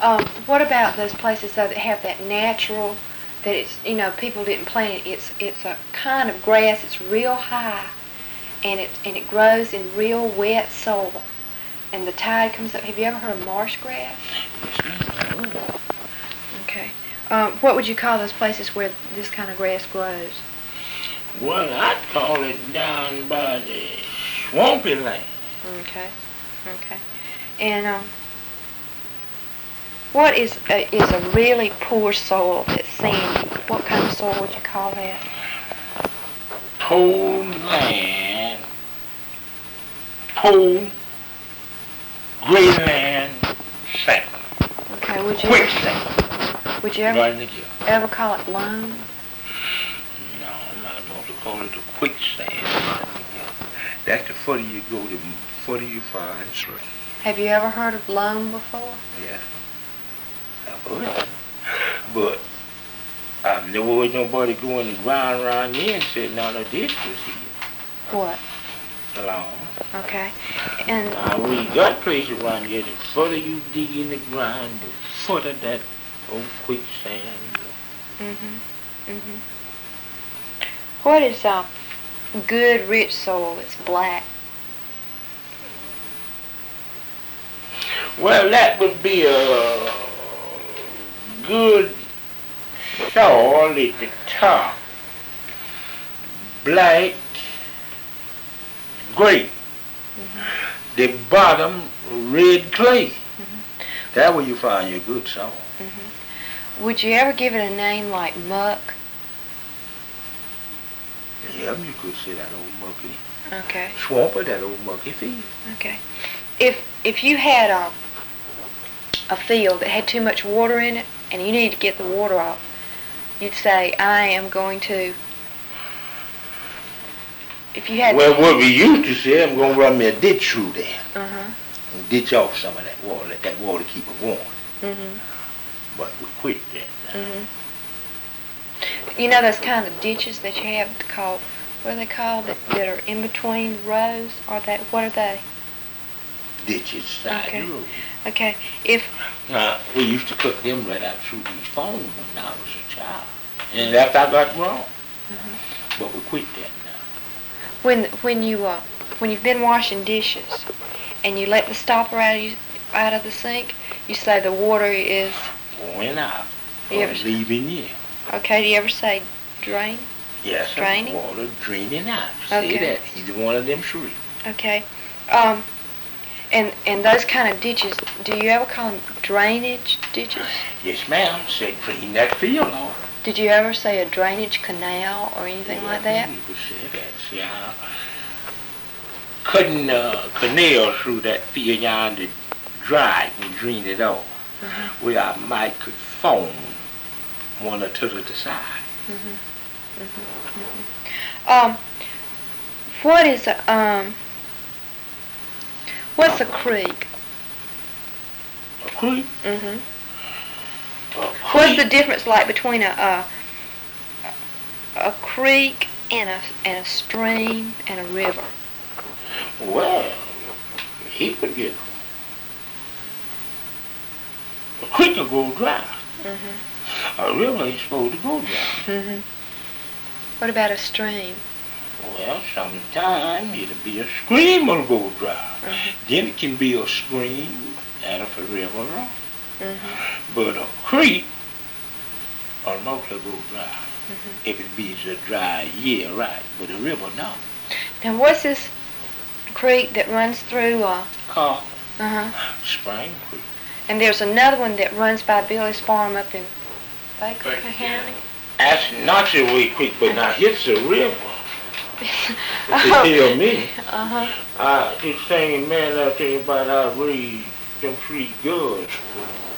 What about those places though that have that natural, that it's, people didn't plant it. It's a kind of grass. It's real high, and it grows in real wet soil, and the tide comes up. Have you ever heard of marsh grass? Okay. What would you call those places where this kind of grass grows? Well, I'd call it down by the swampy land. Okay. Okay. And what is a really poor soil that's sandy? What kind of soil would you call that? Poor land. Poor gray land sand. Okay. Quicksand. Would you Right ever call it loam? No, I'm not going to call it a quicksand. That's the further you go, the further you find strength. Have you ever heard of loam before? Yeah, I've heard. But I've never heard nobody going and ground around here and said none of this was here. What? Long. Okay. And We got places around here, the further you dig in the ground, the further that old quicksand goes. What is good rich soil that's black? Well, that would be a good soil at the top. Black, gray. The bottom, red clay. That's where you find your good soil. Would you ever give it a name like muck? Yeah, you could say that old mucky. Okay. Swamper, that old mucky field. Okay. If you had a field that had too much water in it and you needed to get the water off, you'd say, I am going to. If you had. Well, what we used to say, I'm going to run me a ditch through there. And ditch off some of that water, let that water keep it warm. But we quit that now. You know those kind of ditches that you have called, what are they called, that are in between rows? What are they? Ditches side the road. Okay. We used to cut them right out through these phones when I was a child. And after I got wrong. But we quit that now. When you've been washing dishes and you let the stopper out of the sink, you say the water is going out. Leaving you. Okay, do you ever say drain? Yes, draining? Water draining out. Okay. Say that. Either one of them three. Okay. And those kind of ditches, do you ever call them drainage ditches? Yes, ma'am. Say drain that field off. Did you ever say a drainage canal or anything like that? You could say that. See, I cutting a canal through that field yard to dry it and drain it off. Where I might could foam one or two to the side. What is what's a creek? A creek? What's the difference like between a creek and a stream and a river? Well, he could get a creek will go dry. A river ain't supposed to go dry. What about a stream? Well, sometime it'll be a stream will go dry. Then it can be a stream and a river run. But a creek will mostly go dry. If it be a dry year, right? But a river, no. Now, what's this creek that runs through? Called Spring Creek. And there's another one that runs by Billy's farm up in Baker County. That's Noxyway Creek, but now here's a river. They tell me. This same man out there about how I raised them 3 girls.